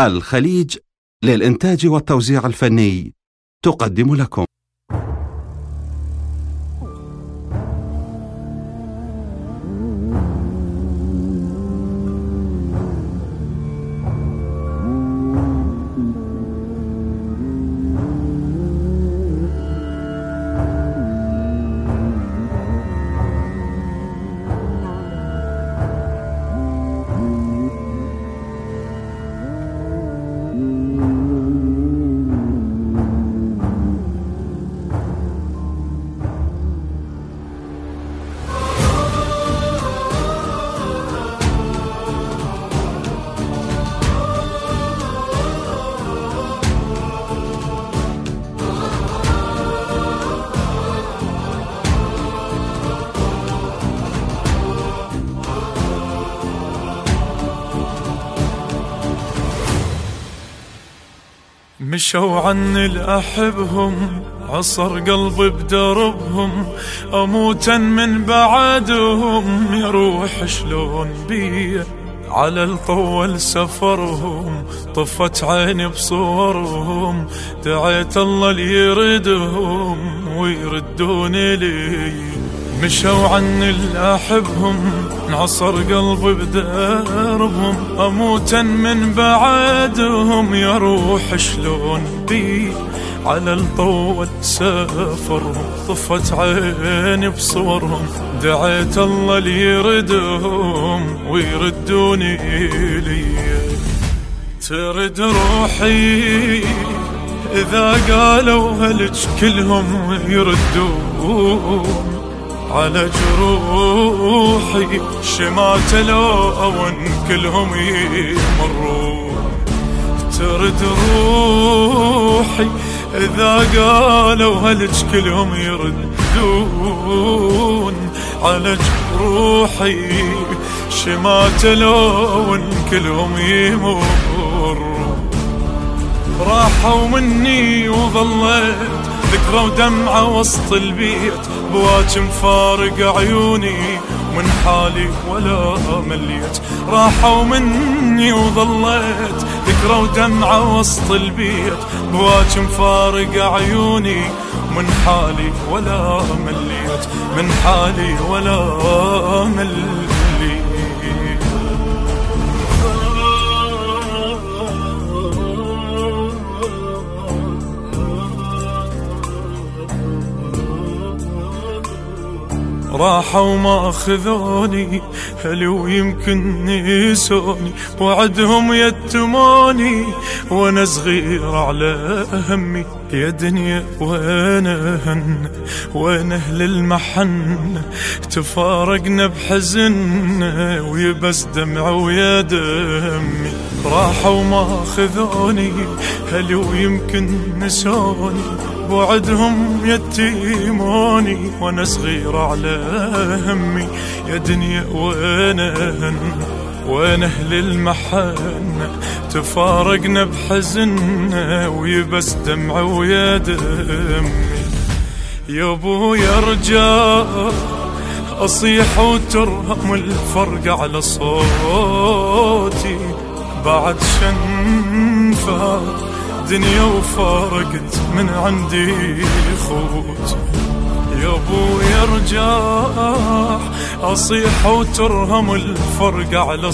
الخليج للإنتاج والتوزيع الفني تقدم لكم. مشوا عني الأحبهم، عصر قلبي بدربهم، أموتا من بعدهم، يروح شلون بيه على الطول سفرهم، طفت عيني بصورهم، دعيت الله ليردهم ويردوني لي. مشوا عني الأحبهم، انعصر قلبي بدربهم، أموتا من بعدهم، يروح شلون بي على الطول سافرهم، طفت عيني بصورهم، دعيت الله ليردهم ويردوني لي. ترد روحي إذا قالوا هلج كلهم يردون على جروحي، شمات لون كلهم يمرون. ترد روحي إذا قالوا هلج كلهم يردون على جروحي، شمات لون كلهم يمرون. راحوا مني وظليت ذكرى ودمعة وسط البيت، بواج مفارق عيوني من حالي ولا مليت. راحوا مني وظليت ذكرى ودمعة وسط البيت، بواج مفارق عيوني من حالي ولا مليت، من حالي ولا مليت. راحوا ما أخذوني هل ويمكن نسوني، وعدهم يتموني وانا صغير على همي. يا دنيا وين أهل المحن، تفارقنا بحزن ويبس دمع ويا دمي. راحوا ما أخذوني هل ويمكن نسوني، وعدهم يتيموني وانا صغير على همي. يا دنيا وين أهل المحن، تفارقنا بحزن ويبس دمع ويا دمي. يا ابويا ارجع اصيح وترهم الفرق على صوتي، بعد شنفة دنيا وفارقت من عندي خوتي. يا ابويا ارجع اصيح وترهم الفرق على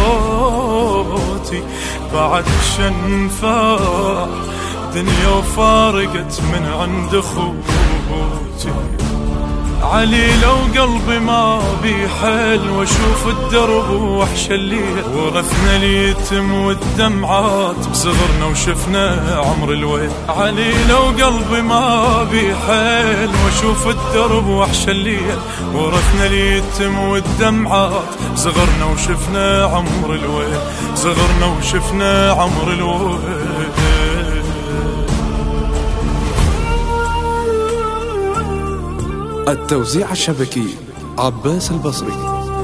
صوتي، بعد شنفة دنيا وفارقت من عند خوتي. علي لو قلبي ما بيحل واشوف الدرب وحش الليل، ورثنا اليتم والدمعات بصغرنا وشفنا عمر الويل. علي لو قلبي ما بيحل واشوف الدرب وحش الليل، ورثنا اليتم والدمعات بصغرنا وشفنا عمر الويل، صغرنا وشفنا عمر الويل. التوزيع الشبكي عباس البصري.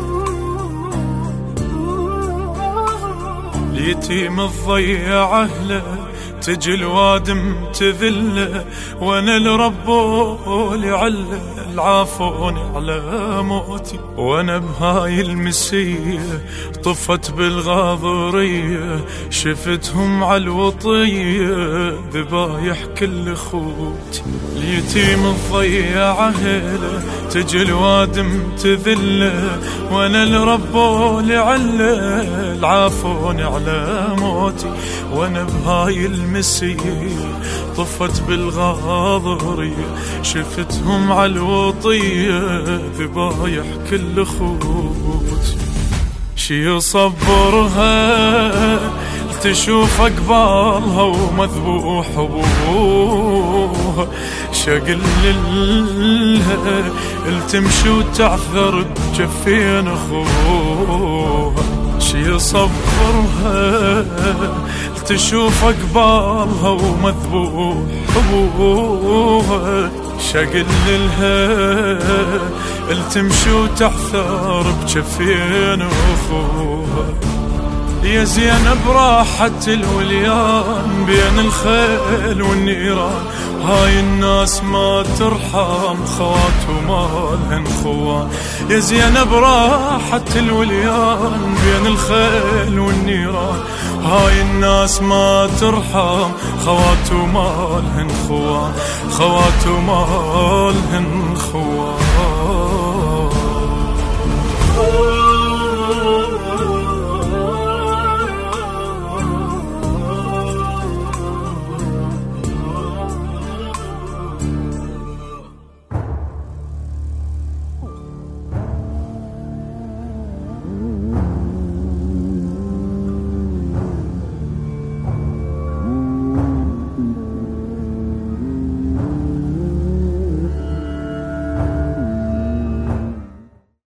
اليتيم الضيع أهله، تجي الوادم تذله، وانا لربه لعله عافوني على موتي، وانا بهاي المسية طفت بالغاضرية، شفتهم عالوطية ذبايح كل خوتي. اليتيم الضيع عهله تجي الوادم تذله، وانا الربو لعله عافوني على موتي، وانا بهاي المسية طفت بالغاضرية، شفتهم عالوطية ذبايح كل خوتي. شي يصبرها تشوف قبالها ومذبوح ابوها، شقل لها التمشي وتعثر بجفين اخوها. شي يصبرها تشوف قبالها ومذبوح ابوها، شقل لها التمشي وتعثر بجفين اخوها. يا زينب راحت الوليان بين الخيل والنيران، هاي الناس ما ترحم خوات ومالهن خوان. يا زينب راحت الوليان بين الخيل والنيران، هاي الناس ما ترحم خوات ومالهن خوان، خوات ومالهن خوان.